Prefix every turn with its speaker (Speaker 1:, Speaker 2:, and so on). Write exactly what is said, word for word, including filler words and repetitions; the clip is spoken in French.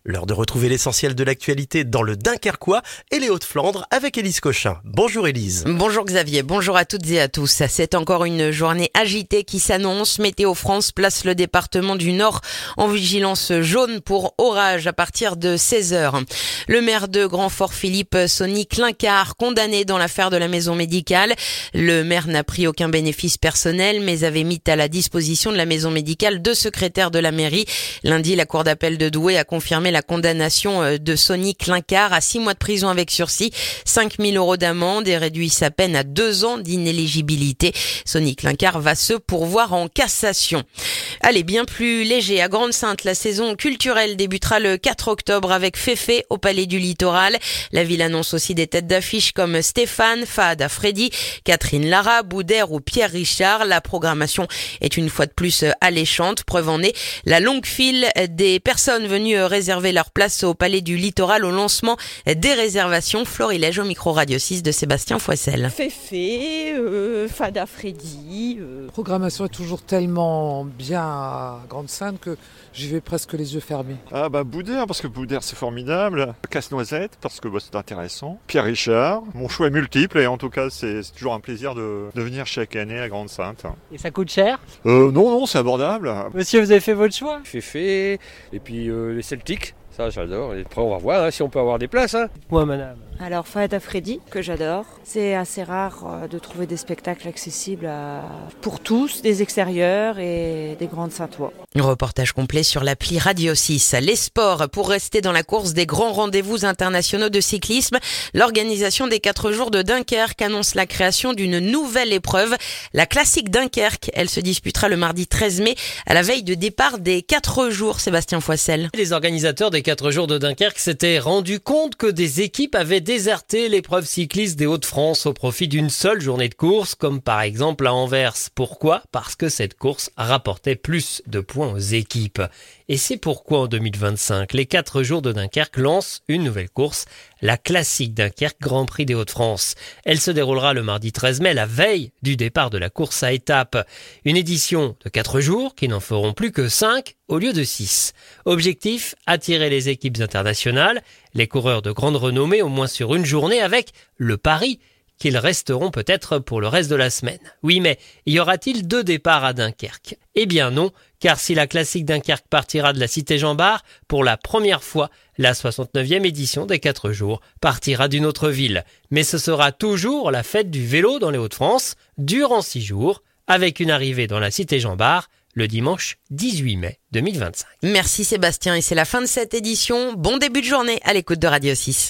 Speaker 1: L'heure de retrouver l'essentiel de l'actualité dans le Dunkerquois et les Hauts-de-Flandre avec Élise Cochin. Bonjour Élise.
Speaker 2: Bonjour Xavier, bonjour à toutes et à tous. C'est encore une journée agitée qui s'annonce. Météo France place le département du Nord en vigilance jaune pour orage à partir de seize heures. Le maire de Grandfort, Philippe Sonny Clincard, condamné dans l'affaire de la maison médicale. Le maire n'a pris aucun bénéfice personnel mais avait mis à la disposition de la maison médicale deux secrétaires de la mairie. Lundi, la cour d'appel de Douai a confirmé la condamnation de Sonny Clincard à six mois de prison avec sursis, cinq mille euros d'amende et réduit sa peine à deux ans d'inéligibilité. Sonny Clincard va se pourvoir en cassation. Allez, bien plus léger, à Grande-Synthe, la saison culturelle débutera le quatre octobre avec Féfé au Palais du Littoral. La ville annonce aussi des têtes d'affiche comme Stéphane, Fahad Freddy, Catherine Lara, Boudère ou Pierre Richard. La programmation est une fois de plus alléchante. Preuve en est la longue file des personnes venues réserver leur place au Palais du Littoral au lancement des réservations. Florilège au micro Radio six de Sébastien Foissel.
Speaker 3: Féfé, euh, Fahad Freddy. Euh...
Speaker 4: La programmation est toujours tellement bien à Grande-Synthe que j'y vais presque les yeux fermés.
Speaker 5: Ah bah Boudère, parce que Boudère c'est formidable. Casse-Noisette, parce que bah, c'est intéressant. Pierre Richard, mon choix est multiple et en tout cas c'est, c'est toujours un plaisir de, de venir chaque année à Grande-Synthe.
Speaker 6: Et ça coûte cher ?
Speaker 5: euh, Non, non, c'est abordable.
Speaker 6: Monsieur, vous avez fait votre choix ?
Speaker 7: Féfé, et puis euh, les Celtiques, ça j'adore. Et après on va voir hein, si on peut avoir des places. Hein.
Speaker 6: Moi madame.
Speaker 3: Alors Fahad Freddy, que j'adore. C'est assez rare de trouver des spectacles accessibles à... pour tous, des extérieurs et des grandes Saintois.
Speaker 2: Reportage complet sur l'appli Radio six. Les sports, pour rester dans la course des grands rendez-vous internationaux de cyclisme, l'organisation des quatre jours de Dunkerque annonce la création d'une nouvelle épreuve, la Classique Dunkerque. Elle se disputera le mardi treize mai, à la veille de départ des quatre jours. Sébastien Foissel.
Speaker 8: Les organisateurs des quatre jours de Dunkerque s'étaient rendus compte que des équipes avaient déserté l'épreuve cycliste des Hauts-de-France au profit d'une seule journée de course, comme par exemple à Anvers. Pourquoi ? Parce que cette course rapportait plus de points aux équipes. Et c'est pourquoi en deux mille vingt-cinq, les quatre jours de Dunkerque lancent une nouvelle course, la Classique Dunkerque Grand Prix des Hauts-de-France. Elle se déroulera le mardi treize mai, la veille du départ de la course à étapes. Une édition de quatre jours qui n'en feront plus que cinq au lieu de six. Objectif, attirer les équipes internationales, les coureurs de grande renommée au moins sur une journée avec le pari qu'ils resteront peut-être pour le reste de la semaine. Oui, mais y aura-t-il deux départs à Dunkerque ? Eh bien non, car si la Classique Dunkerque partira de la Cité Jean-Bart, pour la première fois, la soixante-neuvième édition des quatre jours partira d'une autre ville. Mais ce sera toujours la fête du vélo dans les Hauts-de-France, durant six jours, avec une arrivée dans la Cité Jean-Bart le dimanche dix-huit mai deux mille vingt-cinq.
Speaker 2: Merci Sébastien, et c'est la fin de cette édition. Bon début de journée à l'écoute de Radio six.